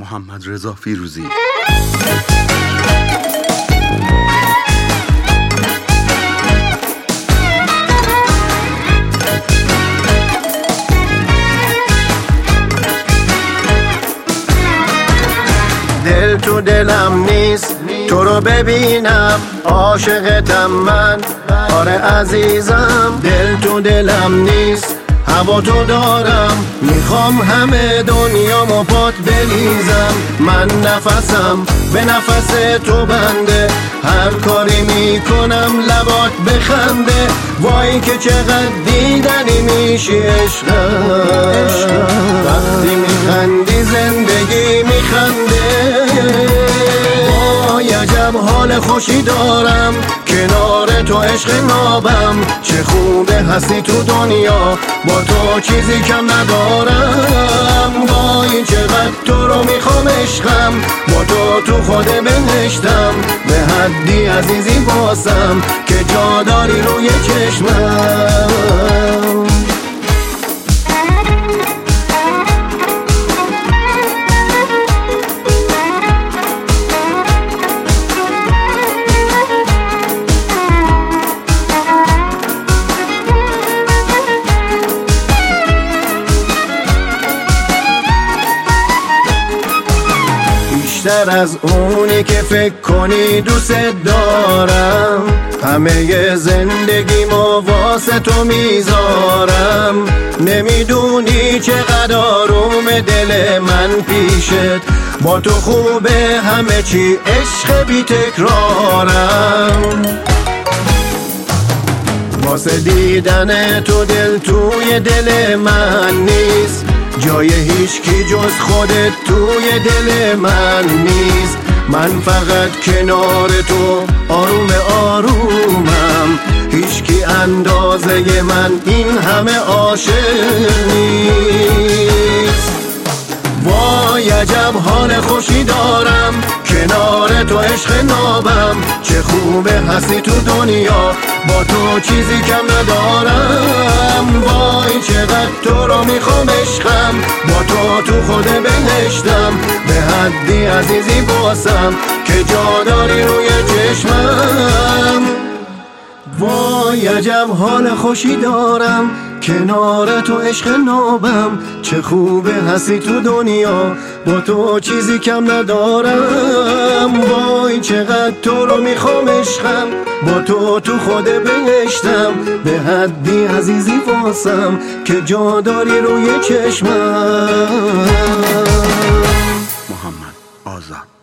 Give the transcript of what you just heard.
محمد رضا فیروزی. دل تو دلم نیست تو رو ببینم، عاشقتم من، آره عزیزم. دل تو دلم نیست هوا تو دارم، میخوام همه دنیامو پات بلیزم. من نفسم به نفس تو بنده، هر کاری میکنم لبات بخنده. وای که چقدر دیدنی میشی عشقم، وقتی میخندی زندگی میخنده. وای عجب حال خوشی دارم، کنار تو عشق نابم. چه خوبه هستی تو دنیا، با تو چیزی کم ندارم. وای چقدر تو رو میخوام عشقم، با تو خود بهشتم. به حدی عزیزی باسم که جا داری روی چشمم. بیشتر از اونی که فکر کنی دوست دارم، همه زندگیمو واسه تو میذارم. نمیدونی چقدر آروم دل من پیشت، با تو خوبه همه چی، عشق بی تکرارم. واسه دیدن تو دل توی دل من نیست، جای هیچ کی جز خودت توی دل من نیست. من فقط کنار تو آروم آرومم، هیچ کی اندازه من این همه عاشق نیست. وای عجب حال خوشی دارم، کنار تو عشق نابم. چه خوبه هستی تو دنیا، با تو چیزی کم ندارم. وای چقدر تو رو میخوام عشقم، با تو خود بهشتم. به حدی عزیزی باسم که جا داری روی چشمم. وای عجب حال خوشی دارم، کنار تو عشق نابم. چه خوبه هستی تو دنیا، با تو چیزی کم ندارم. وای چقدر تو رو میخوام عشقم، با تو خود بهشتم. به حدی عزیزی واسم که جا داری روی چشمم. محمد آزاد.